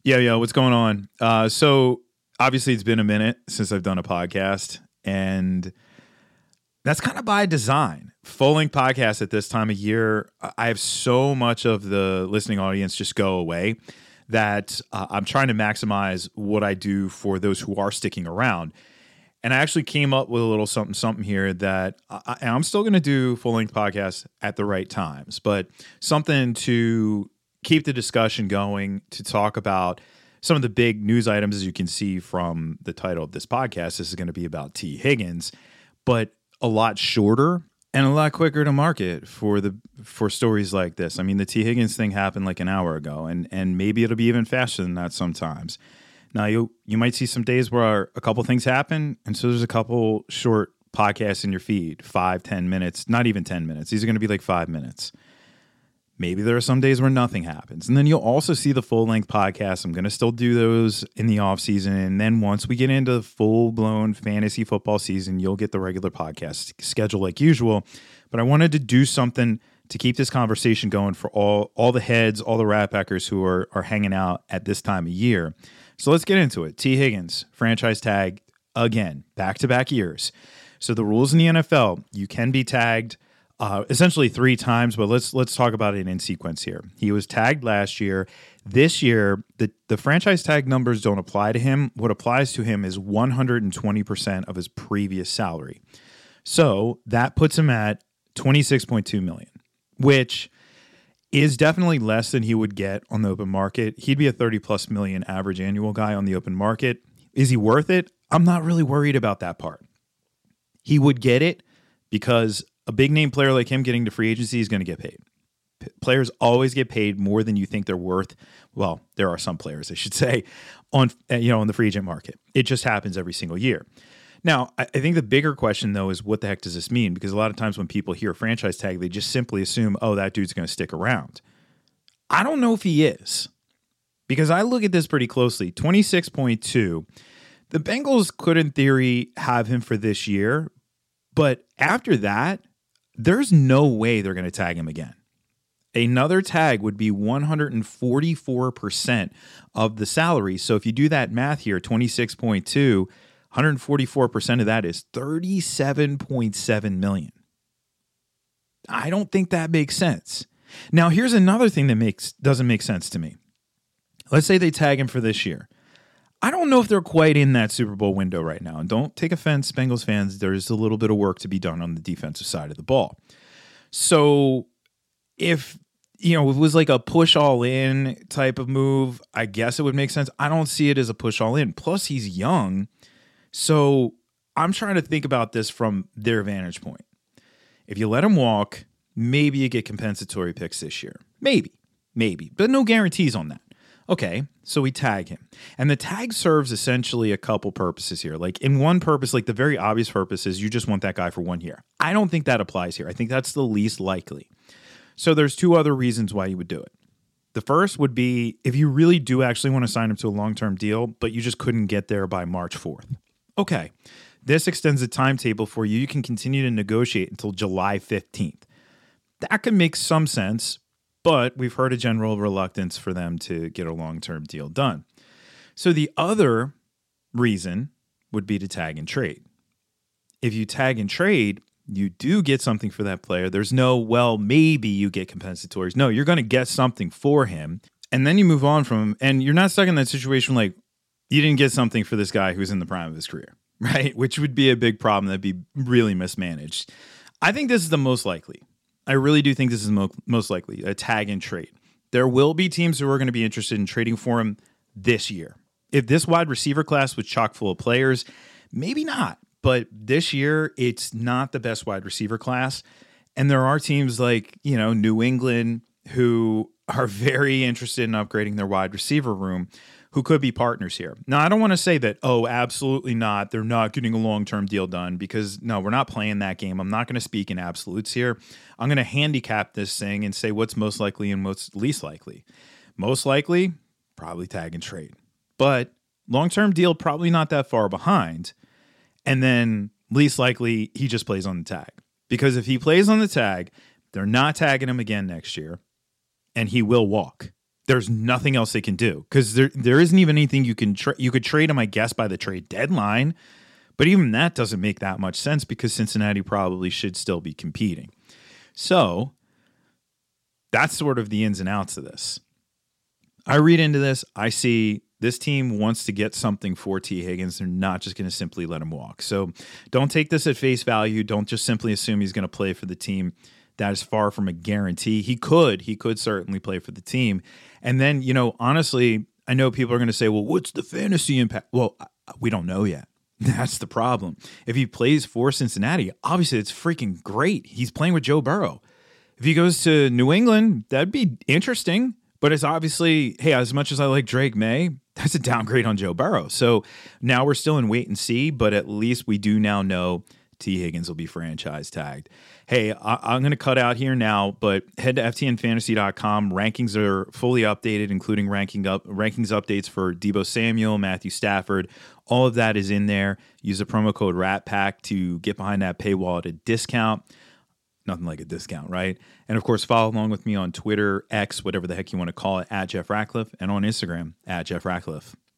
Yeah, what's going on? So obviously it's been a minute since I've done a podcast, and that's kind of by design. Full length podcast at this time of year, I have so much of the listening audience just go away that I'm trying to maximize what I do for those who are sticking around. And I actually came up with a little something here that I'm still going to do full length podcasts at the right times, but something to keep the discussion going, to talk about some of the big news items. As you can see from the title of this podcast, this is going to be about Tee Higgins, but a lot shorter and a lot quicker to market for stories like this. I mean, the Tee Higgins thing happened like an hour ago, and maybe it'll be even faster than that sometimes. Now, you might see some days where a couple things happen, and so there's a couple short podcasts in your feed, 5-10 minutes, not even 10 minutes. These are going to be like 5 minutes. Maybe there are some days where nothing happens. And then you'll also see the full-length podcast. I'm going to still do those in the off-season. And then once we get into the full-blown fantasy football season, you'll get the regular podcast schedule like usual. But I wanted to do something to keep this conversation going for all the heads, all the Rat Packers who are hanging out at this time of year. So let's get into it. Tee Higgins, franchise tag again, back-to-back years. So the rules in the NFL, you can be tagged essentially 3 times, but let's talk about it in sequence here. He was tagged last year. This year, the franchise tag numbers don't apply to him. What applies to him is 120% of his previous salary. So that puts him at $26.2 million, which is definitely less than he would get on the open market. He'd be a 30+ million average annual guy on the open market. Is he worth it? I'm not really worried about that part. He would get it because a big name player like him getting to free agency is going to get paid. Players always get paid more than you think they're worth. Well, there are some players, I should say, on the free agent market. It just happens every single year. Now, I think the bigger question, though, is what the heck does this mean? Because a lot of times when people hear franchise tag, they just simply assume, oh, that dude's going to stick around. I don't know if he is, because I look at this pretty closely. 26.2. The Bengals could, in theory, have him for this year, but after that, there's no way they're going to tag him again. Another tag would be 144% of the salary. So if you do that math here, 26.2, 144% of that is $37.7 million. I don't think that makes sense. Now, here's another thing that doesn't make sense to me. Let's say they tag him for this year. I don't know if they're quite in that Super Bowl window right now. And don't take offense, Bengals fans. There's a little bit of work to be done on the defensive side of the ball. So if it was like a push all in type of move, I guess it would make sense. I don't see it as a push all in. Plus, he's young. So I'm trying to think about this from their vantage point. If you let him walk, maybe you get compensatory picks this year. Maybe, but no guarantees on that. Okay, so we tag him. And the tag serves essentially a couple purposes here. Like in one purpose, like the very obvious purpose is you just want that guy for 1 year. I don't think that applies here. I think that's the least likely. So there's 2 other reasons why you would do it. The first would be if you really do actually want to sign him to a long-term deal, but you just couldn't get there by March 4th. Okay, this extends the timetable for you. You can continue to negotiate until July 15th. That could make some sense, but we've heard a general reluctance for them to get a long-term deal done. So the other reason would be to tag and trade. If you tag and trade, you do get something for that player. There's no, well, maybe you get compensatories. No, you're going to get something for him, and then you move on from him, and you're not stuck in that situation like you didn't get something for this guy who's in the prime of his career, right? Which would be a big problem. That'd be really mismanaged. I think this is the most likely. I really do think this is most likely a tag and trade. There will be teams who are going to be interested in trading for him this year. If this wide receiver class was chock full of players, maybe not. But this year, it's not the best wide receiver class. And there are teams like, New England who are very interested in upgrading their wide receiver room who could be partners here. Now, I don't want to say that, oh, absolutely not. They're not getting a long-term deal done because, no, we're not playing that game. I'm not going to speak in absolutes here. I'm going to handicap this thing and say what's most likely and what's least likely. Most likely, probably tag and trade. But long-term deal, probably not that far behind. And then least likely, he just plays on the tag. Because if he plays on the tag, they're not tagging him again next year, and he will walk. there's nothing else they can do because there isn't even anything you can you could trade him, I guess, by the trade deadline. But even that doesn't make that much sense because Cincinnati probably should still be competing. So that's sort of the ins and outs of this. I read into this. I see this team wants to get something for T. Higgins. They're not just going to simply let him walk. So don't take this at face value. Don't just simply assume he's going to play for the team. That is far from a guarantee. He could certainly play for the team. And then, honestly, I know people are going to say, well, what's the fantasy impact? Well, we don't know yet. That's the problem. If he plays for Cincinnati, obviously it's freaking great. He's playing with Joe Burrow. If he goes to New England, that'd be interesting. But it's obviously, hey, as much as I like Drake May, that's a downgrade on Joe Burrow. So now we're still in wait and see, but at least we do now know T. Higgins will be franchise tagged. Hey, I'm going to cut out here now, but head to ftnfantasy.com. Rankings are fully updated, including rankings updates for Deebo Samuel, Matthew Stafford. All of that is in there. Use the promo code RATPACK to get behind that paywall at a discount. Nothing like a discount, right? And of course, follow along with me on Twitter, X, whatever the heck you want to call it, at Jeff Ratcliffe, and on Instagram, at Jeff Ratcliffe.